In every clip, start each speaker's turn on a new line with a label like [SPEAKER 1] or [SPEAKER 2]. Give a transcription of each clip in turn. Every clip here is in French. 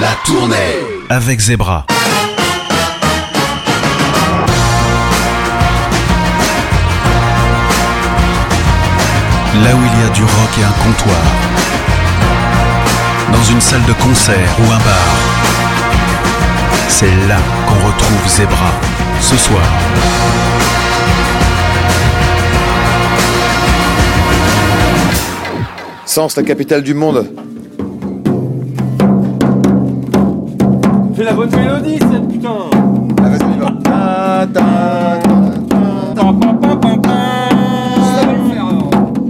[SPEAKER 1] La tournée avec Zebra. Là où il y a du rock et un comptoir, dans une salle de concert ou un bar, c'est là qu'on retrouve Zebra ce soir.
[SPEAKER 2] Sens, la capitale du monde.
[SPEAKER 3] Fais la bonne mélodie, cette putain.
[SPEAKER 2] Ah, vas-y, on y va. Ta, ta, ta, ta.
[SPEAKER 3] Ça va le faire alors.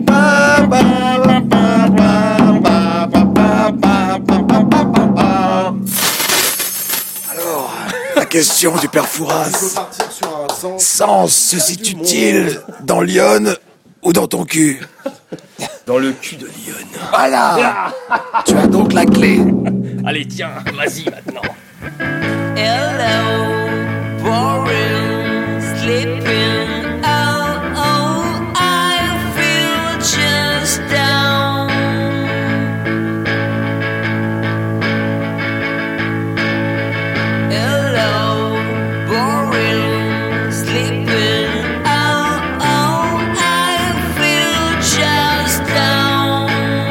[SPEAKER 2] Alors, la question du père Fouras. Sens se situe-t-il dans Lyon ou dans ton cul?
[SPEAKER 3] Dans le cul de Lyon.
[SPEAKER 2] Voilà. Tu as donc la clé.
[SPEAKER 3] Allez, tiens, vas-y maintenant.
[SPEAKER 4] Hello, boring, sleeping. Oh, I feel just down. Hello, boring, sleeping. Oh, I feel just down.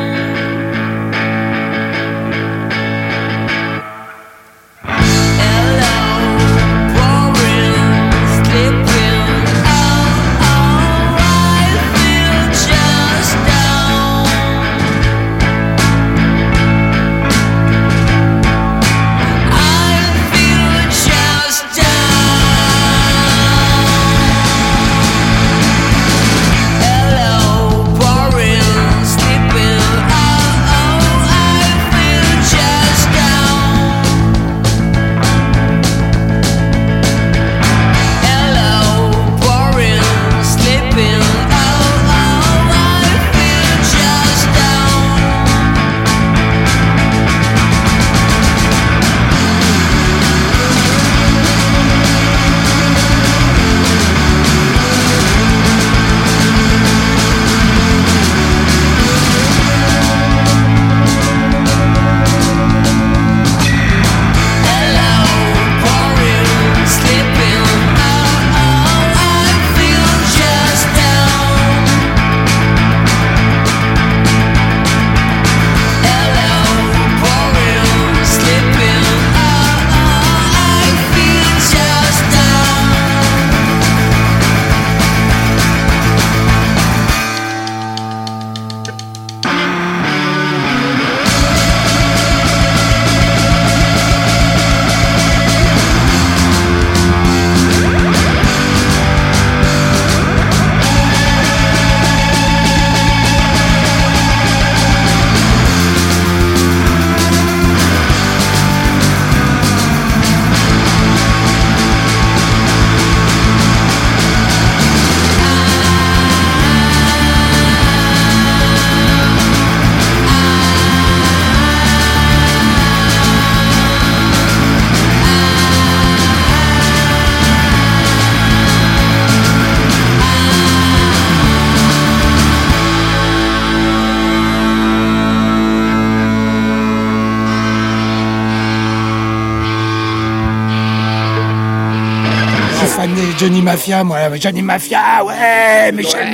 [SPEAKER 5] Johnny Mafia, moi, Johnny Mafia, ouais,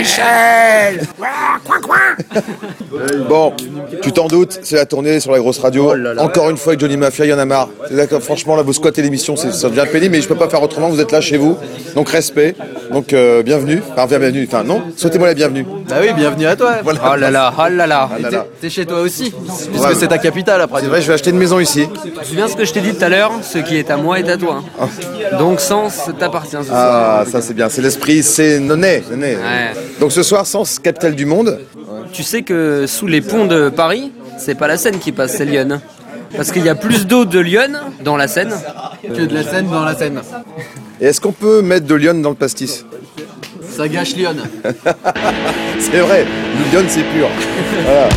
[SPEAKER 5] Michel, ouais, coin.
[SPEAKER 2] Bon, tu t'en doutes, c'est la tournée sur la grosse radio. Encore une fois avec Johnny Mafia, il y en a marre. C'est d'accord, franchement, là, vous squattez l'émission, ça devient pénible, mais je peux pas faire autrement, vous êtes là chez vous. Donc, respect. Donc, bienvenue. Enfin, non, souhaitez-moi la bienvenue.
[SPEAKER 6] Bah oui, bienvenue à toi.
[SPEAKER 2] Voilà.
[SPEAKER 6] Oh là là.
[SPEAKER 2] Ah là là.
[SPEAKER 6] T'es chez toi aussi, puisque
[SPEAKER 2] Ouais.
[SPEAKER 6] c'est ta capitale après.
[SPEAKER 2] C'est vrai, je vais acheter une maison ici.
[SPEAKER 6] Tu te souviens ce que je t'ai dit tout à l'heure? Ce qui est à moi est à toi. Donc Sens t'appartient ce soir.
[SPEAKER 2] Ah, ça c'est bien, c'est l'esprit, c'est Nonet.
[SPEAKER 6] Ouais.
[SPEAKER 2] Donc ce soir, Sens, capitale du monde.
[SPEAKER 6] Tu sais que sous les ponts de Paris, c'est pas la Seine qui passe, c'est Lyon. Parce qu'il y a plus d'eau de Lyon dans la Seine que de la Seine dans la Seine.
[SPEAKER 2] Et est-ce qu'on peut mettre de Lyon dans le pastis?
[SPEAKER 6] Ça gâche Lyon.
[SPEAKER 2] C'est vrai, Lyon c'est pur. Voilà.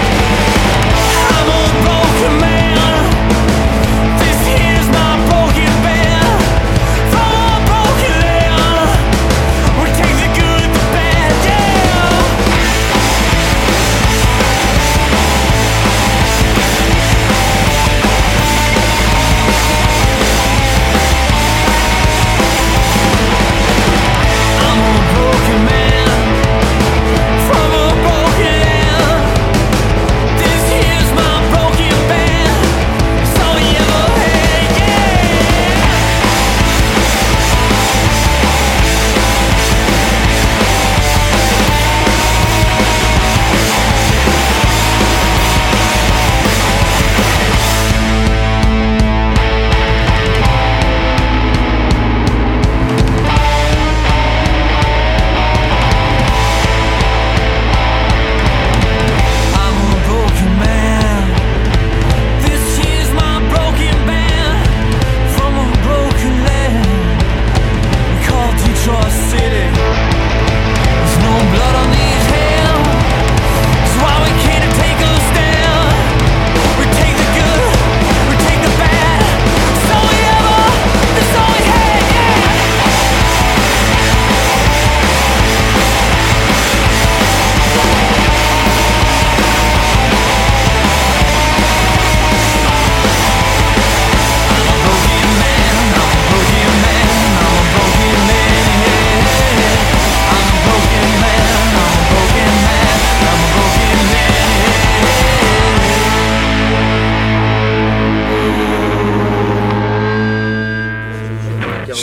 [SPEAKER 4] I'm a broken man. This here's my broken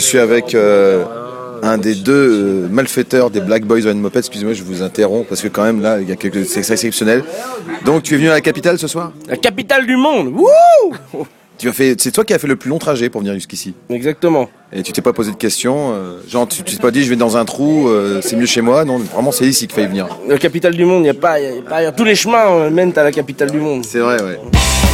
[SPEAKER 2] suis avec un des deux malfaiteurs des Black Boys on Moped. Excusez-moi, je vous interromps parce que quand même là, il y a c'est exceptionnel. Donc tu es venu à la capitale ce soir ?
[SPEAKER 7] La capitale du monde. Wouh!
[SPEAKER 2] C'est toi qui as fait le plus long trajet pour venir jusqu'ici.
[SPEAKER 7] Exactement.
[SPEAKER 2] Et tu t'es pas posé de questions, genre tu t'es pas dit je vais dans un trou, c'est mieux chez moi. Non, vraiment c'est ici qu'il fallait venir.
[SPEAKER 7] La capitale du monde, y a pas tous les chemins mènent à la capitale du monde.
[SPEAKER 2] C'est vrai, ouais.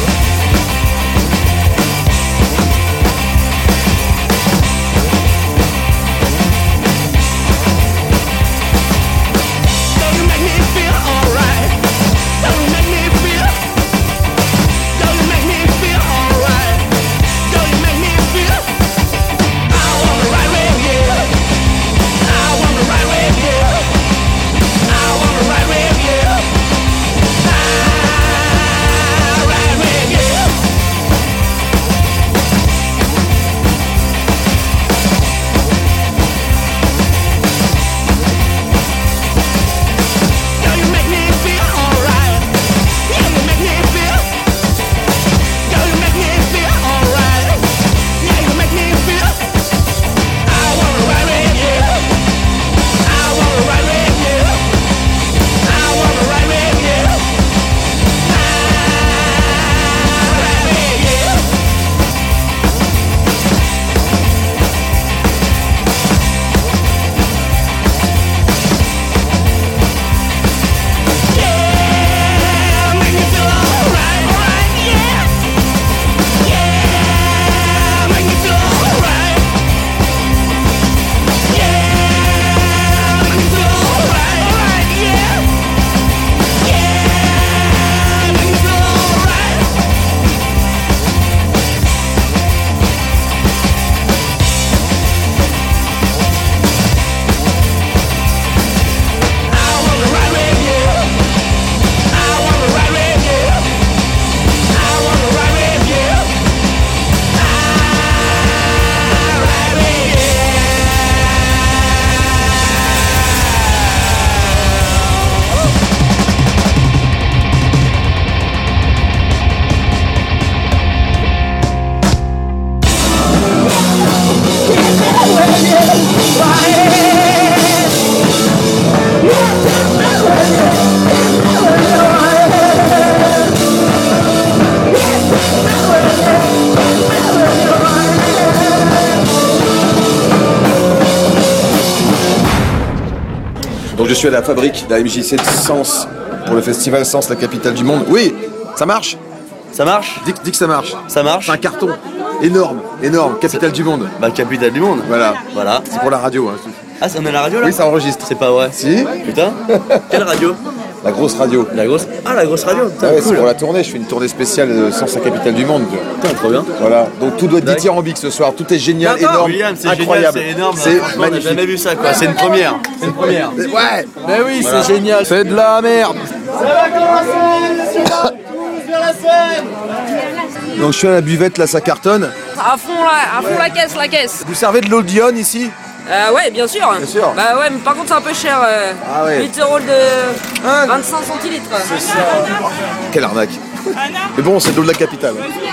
[SPEAKER 2] Donc je suis à la fabrique de la MJC de Sens pour le festival Sens, la capitale du monde. Oui, ça marche.
[SPEAKER 8] Ça marche?
[SPEAKER 2] Dis que ça marche.
[SPEAKER 8] Ça marche.
[SPEAKER 2] C'est un carton. Énorme, capitale du monde.
[SPEAKER 8] Bah, capitale du monde.
[SPEAKER 2] Voilà.
[SPEAKER 8] Voilà.
[SPEAKER 2] C'est pour la radio. Hein.
[SPEAKER 8] Ah, on est à la radio là?
[SPEAKER 2] Oui, ça enregistre.
[SPEAKER 8] C'est pas vrai.
[SPEAKER 2] Si.
[SPEAKER 8] Putain. Quelle radio?
[SPEAKER 2] La grosse radio.
[SPEAKER 8] La grosse. Ah, la grosse radio. Putain,
[SPEAKER 2] ouais,
[SPEAKER 8] cool.
[SPEAKER 2] C'est pour la tournée. Je fais une tournée spéciale de Sens, la capitale du monde.
[SPEAKER 8] Putain, trop bien.
[SPEAKER 2] Voilà. Donc tout doit être dithyrambique ce soir. Tout est génial, énorme,
[SPEAKER 8] William, c'est
[SPEAKER 2] incroyable.
[SPEAKER 8] Génial, c'est énorme.
[SPEAKER 2] C'est
[SPEAKER 8] Franchement,
[SPEAKER 2] magnifique.
[SPEAKER 8] on n'a jamais vu ça quoi. C'est une première. C'est une première.
[SPEAKER 2] Ouais.
[SPEAKER 3] Mais oui,
[SPEAKER 8] Voilà.
[SPEAKER 3] c'est génial.
[SPEAKER 2] C'est de la merde. Donc je suis à la buvette, là ça cartonne.
[SPEAKER 9] À fond la caisse.
[SPEAKER 2] Vous servez de l'eau de Lyon ici?
[SPEAKER 9] Ouais, bien sûr.
[SPEAKER 2] Bien sûr.
[SPEAKER 9] Bah ouais, mais par contre c'est un peu cher.
[SPEAKER 2] Ah ouais.
[SPEAKER 9] 8 € de 25 centilitres.
[SPEAKER 2] C'est ça. Quelle arnaque. Mais bon, c'est de l'eau de la capitale.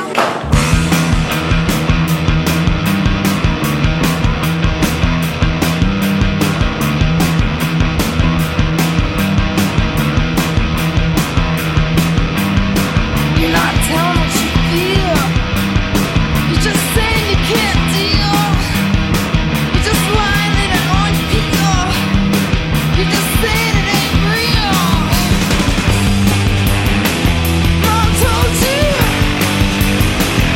[SPEAKER 4] You're not telling what you feel. You're just saying you can't deal. You're just lying in an orange peel. You're just saying it ain't real. Mom told you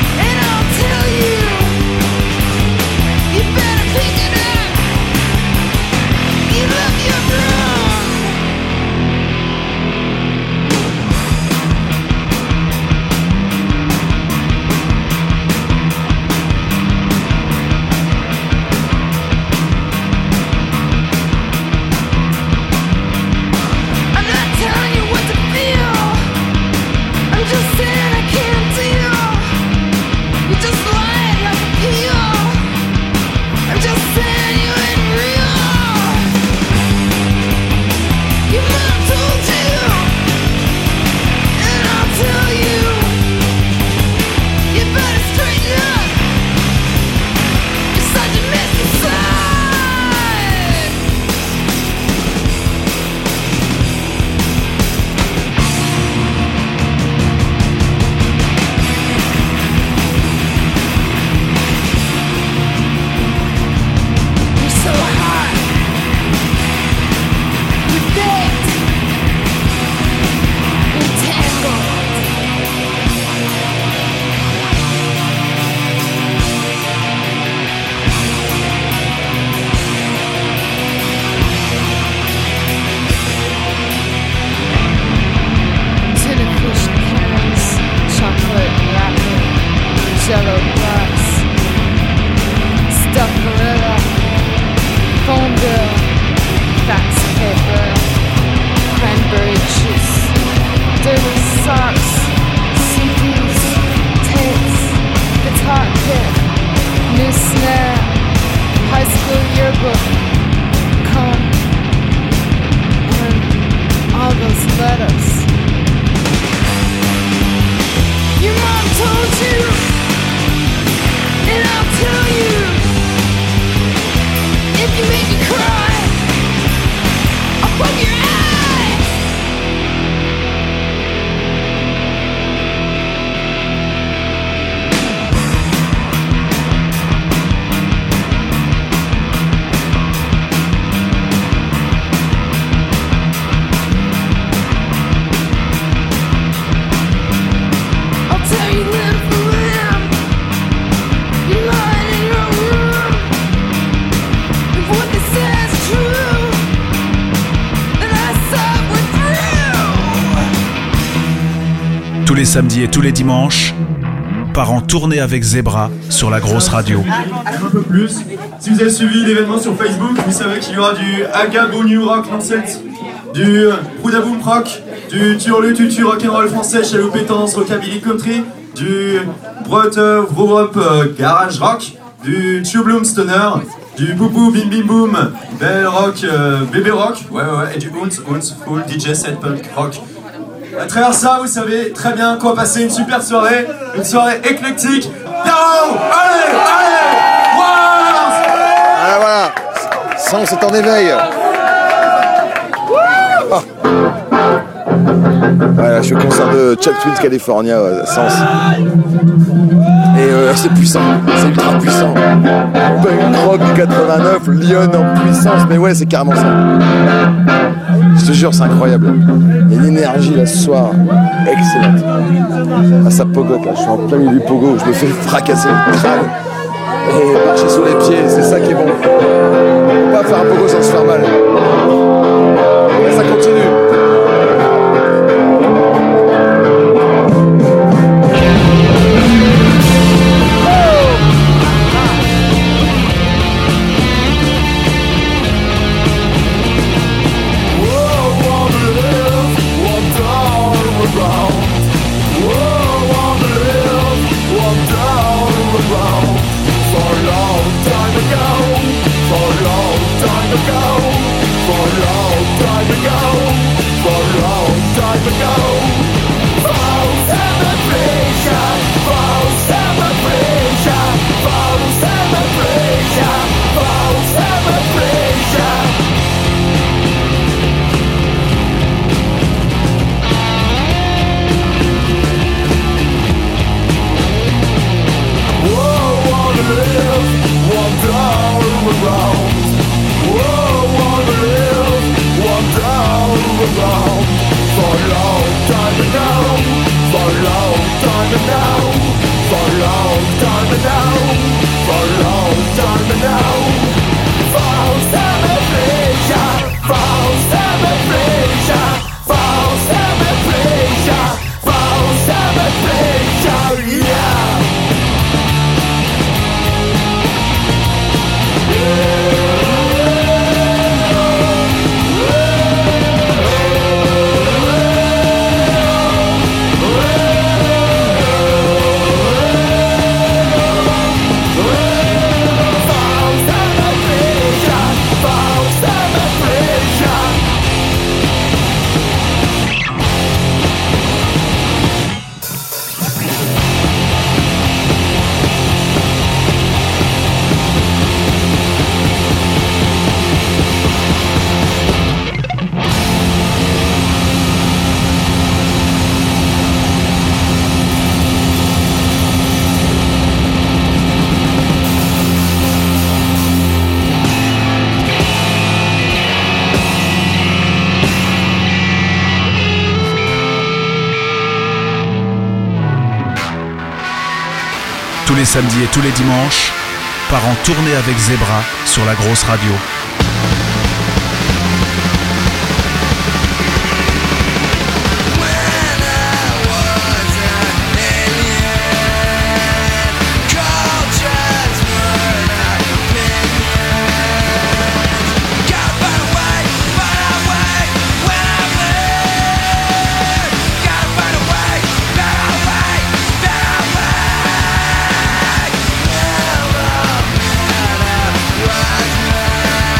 [SPEAKER 1] samedis et tous les dimanches, part en tournée avec Zebra sur la grosse radio.
[SPEAKER 10] Un peu plus. Si vous avez suivi l'événement sur Facebook, vous savez qu'il y aura du Agabo New Rock Lancette, du Proudaboom Rock, du Turlu Tutu Rock'n'Roll français, Chalou Pétance, Rockabilly Country, du Brot Vrop Garage Rock, du Tubloom Stoner, du Boubou Bim Bim Boom, Bell Rock, Bébé Rock, et du Hunts Full DJ Set Punk Rock. À travers ça, vous savez très bien qu'on va passer une super soirée, une soirée éclectique. Yaro, allez, Wars.
[SPEAKER 2] Voilà, Sens est en éveil. Oh. Voilà, je suis au concert de Chuck Twins California, Sens. Et c'est puissant, c'est ultra puissant. Punk rock 89, Lyon en puissance, mais ouais, c'est carrément ça. Je te jure, c'est incroyable. Il y a une énergie là ce soir, excellente. Ah, ça pogote là, je suis en plein milieu du pogo, je me fais fracasser le crâne. Et marcher sur les pieds, c'est ça qui est bon. Faut pas faire un pogo sans se faire mal. Et ça continue.
[SPEAKER 1] Tous les samedis et tous les dimanches, part en tournée avec Zebra sur la grosse radio.
[SPEAKER 11] Rise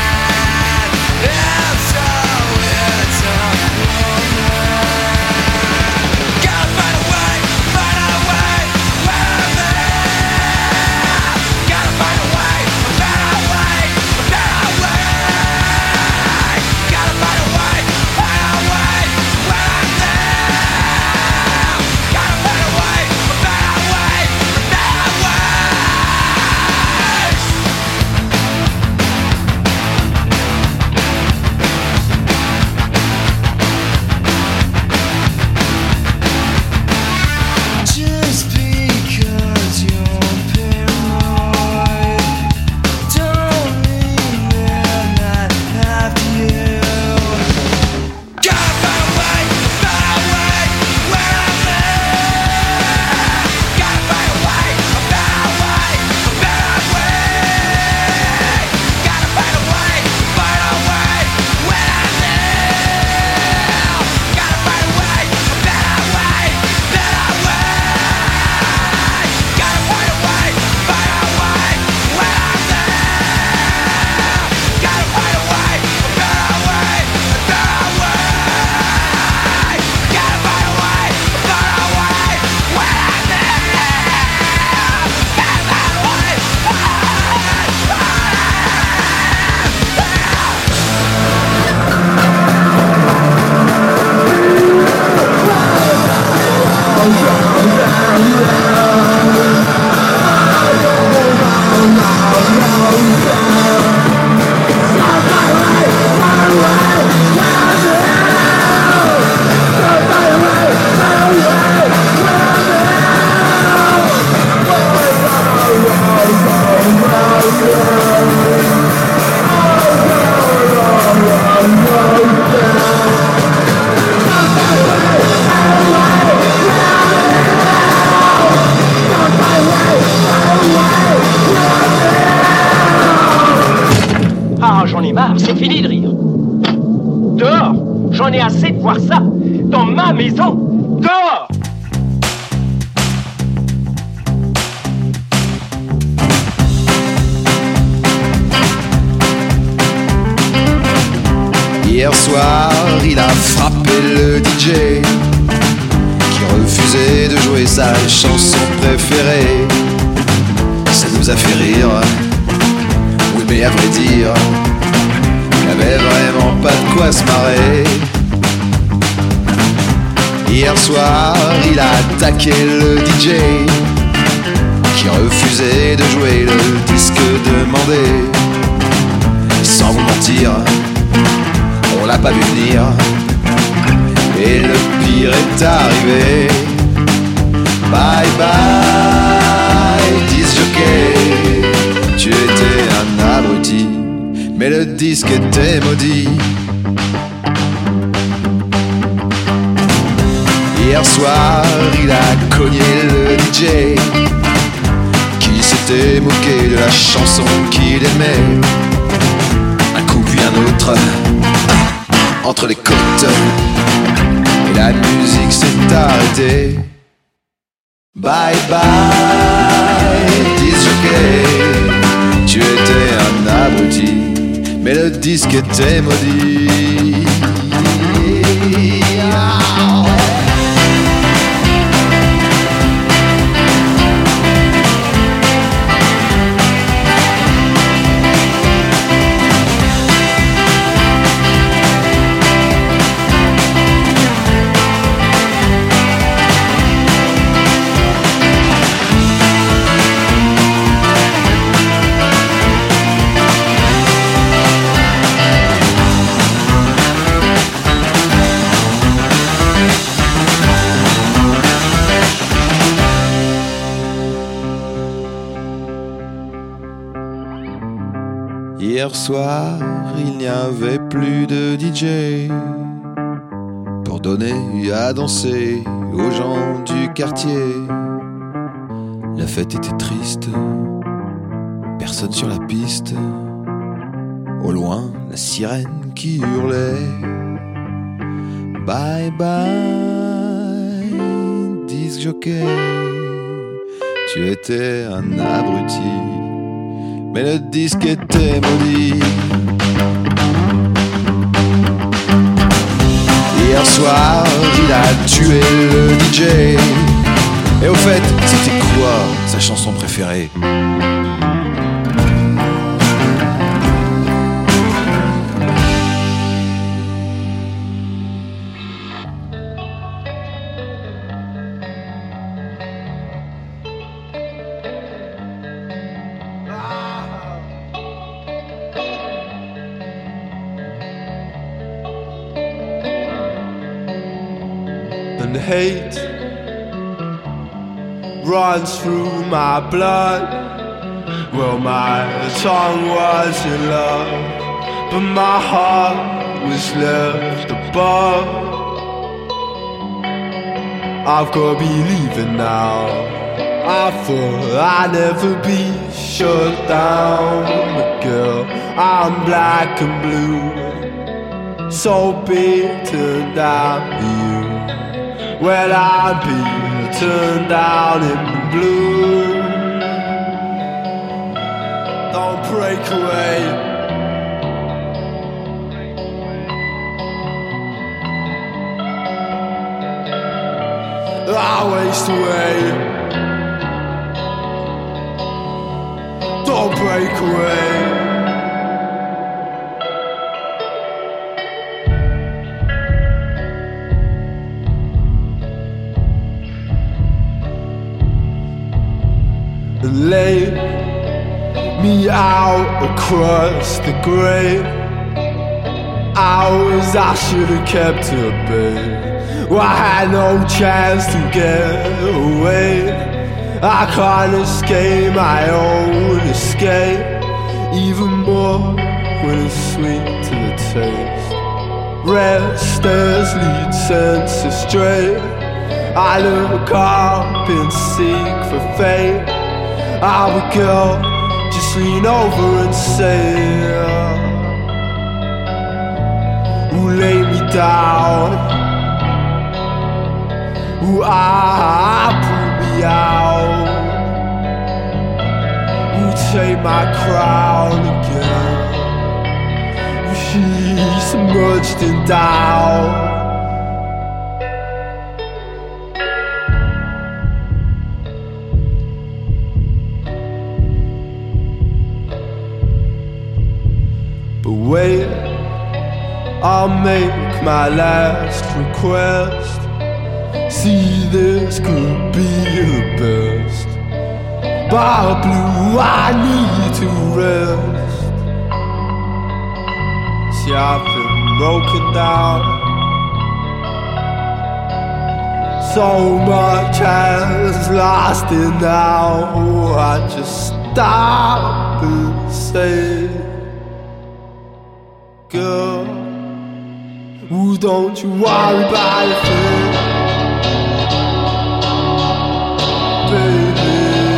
[SPEAKER 11] ai marre, c'est fini de rire. Dehors, j'en ai assez de voir ça. Dans ma maison, dehors.
[SPEAKER 1] Hier soir, il a frappé le DJ qui refusait de jouer sa chanson préférée. Ça nous a fait rire, oui mais à vrai dire, il n'avait vraiment pas de quoi se marrer. Hier soir, il a attaqué le DJ qui refusait de jouer le disque demandé. Sans vous mentir, on l'a pas vu venir, et le pire est arrivé. Bye bye, disc jockey, tu étais un abruti, mais le disque était maudit. Hier soir, il a cogné le DJ qui s'était moqué de la chanson qu'il aimait. Un coup puis un autre entre les côtes, et la musique s'est arrêtée. Bye bye, disc jockey, tu étais un abruti, mais le disque était maudit. Hier soir, il n'y avait plus de DJ pour donner à danser aux gens du quartier. La fête était triste, personne sur la piste. Au loin, la sirène qui hurlait. Bye bye, disc jockey, tu étais un abruti, mais le disque était maudit. Hier soir, il a tué le DJ. Et au fait, c'était quoi sa chanson préférée?
[SPEAKER 12] And hate runs through my blood. Well, my tongue was in love, but my heart was left above. I've got to be leaving now. I thought I'd never be shut down, but girl, I'm black and blue, so big turned out you. Well, I'd be turned down in blue. Don't break away. I waste away. Don't break away. And lay me out across the grave. Hours I should have kept at bay. Well, I had no chance to get away. I can't escape my own escape. Even more when it's sweet to the taste. Restless lead senses stray. I look up and seek for fate. I would go, just lean over and say, who lay me down, who pull me out, who take my crown again, who she's submerged in doubt. But wait, I'll make my last request. See, this could be the best. But blue, I need to rest. See, I've been broken down. So much has lasted now. I just stop and say, girl, ooh, don't you worry about a thing, baby.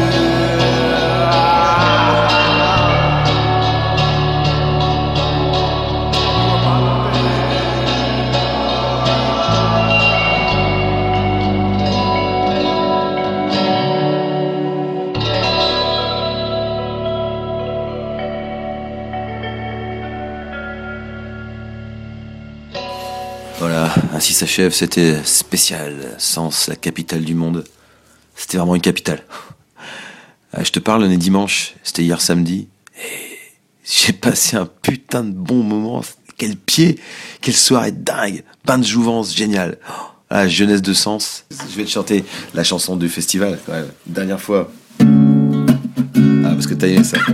[SPEAKER 13] Voilà, ainsi s'achève, c'était spécial, Sens, la capitale du monde. C'était vraiment une capitale. Je te parle, on est dimanche, c'était hier samedi, et j'ai passé un putain de bon moment. Quel pied, quelle soirée dingue, bain de jouvence, génial. La jeunesse de Sens. Je vais te chanter la chanson du festival, quand même. Dernière fois. Ah, parce que t'as aimé ça.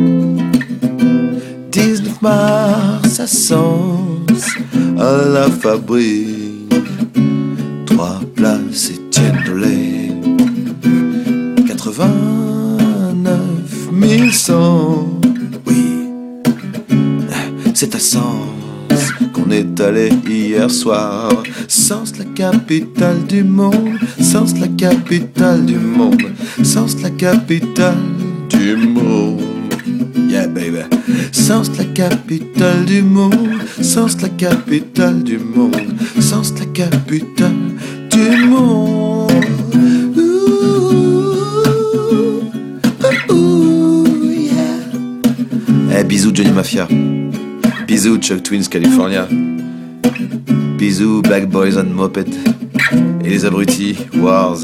[SPEAKER 13] 19 mars à Sens, à la fabrique, 3 places Étienne Dolé, 89 100. Oui, c'est à Sens qu'on est allé hier soir. Sens, la capitale du monde. Sens, la capitale du monde. Sens, la capitale du monde. Yeah, baby. Sens, la capitale du monde. Sens, la capitale du monde. Sens, la capitale du monde. Yeah. Eh, bisous Johnny Mafia. Bisous Chuck Twins California. Bisous Black Boys and Moped. Et les abrutis Wars.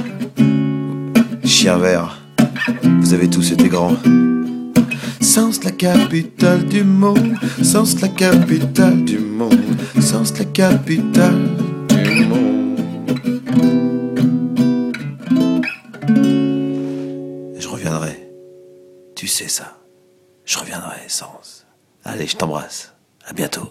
[SPEAKER 13] Chien vert. Vous avez tous été grands. Sens, la capitale du monde. Sens, la capitale du monde. Sens, la capitale du monde. Je reviendrai. Tu sais ça. Je reviendrai, Sens. Allez, je t'embrasse. À bientôt.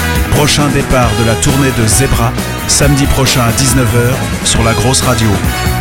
[SPEAKER 14] Prochain départ de la tournée de Zebra, samedi prochain à 19h sur la grosse radio.